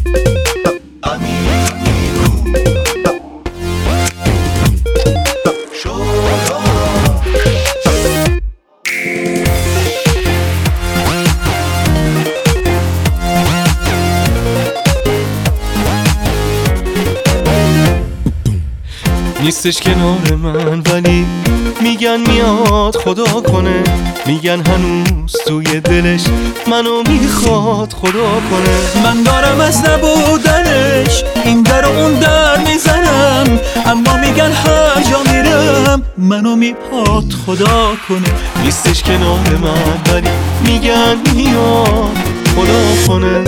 نیستش کنار من ولی میگن میاد خدا کنه، میگن هنوز توی دلش منو میخواد خدا کنه. من دارم از نبودنش این در و اون در میزنم، اما میگن هر جا میرم منو میخواد خدا کنه. نیستش کنار من ولی میگن میاد خدا کنه.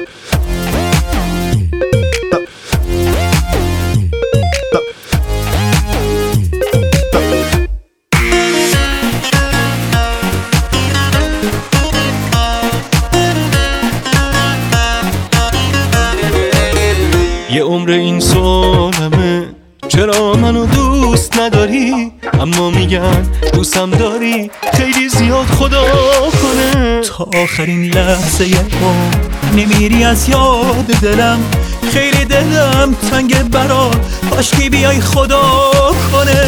یه عمر این سالمه چرا منو دوست نداری، اما میگن دوستم داری خیلی زیاد خدا کنه. تا آخرین لحظه نمیری از یاد دلم، خیلی دلم تنگ برات، کاشکی بیای خدا کنه.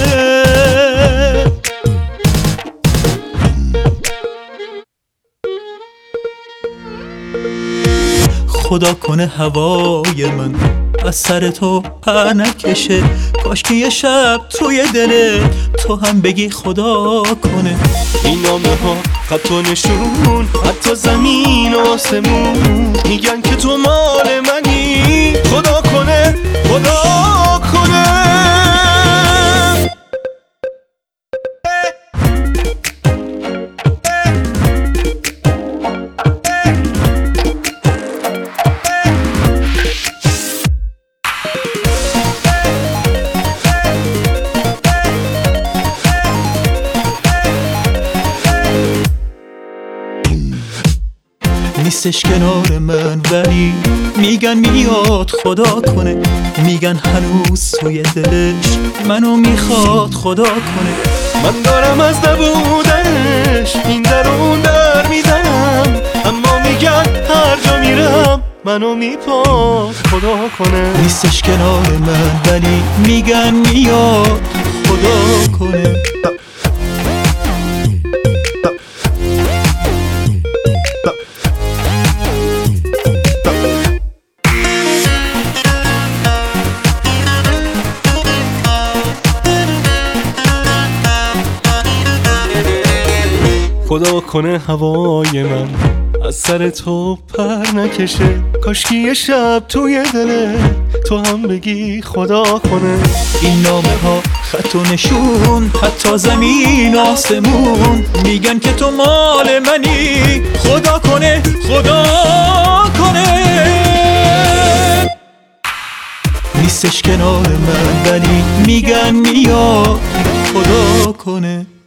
خدا کنه هوای من از سر تو پر نکشه، کاشکی یه شب توی دل تو هم بگی خدا کنه. این نامه ها خط و نشون، حتی زمین و آسمون میگن که تو مال منی، خدا کنه خدا کنه. نیستش کنار من ولی میگن میاد خدا کنه، میگن هنوز توی دلش منو میخواد خدا کنه. من دارم از نبودنش این در اون در میزنم، اما میگن هر جا میرم منو میخواد خدا کنه. نیستش کنار من ولی میگن میاد خدا کنه. خدا کنه هوای من از سر تو پر نکشه، کاشکی یه شب توی دل تو هم بگی خدا کنه. این نامه ها خط و نشون، حتی زمین آسمون میگن که تو مال منی، خدا کنه خدا کنه. نیستش کنار من ولی میگن میاد خدا کنه.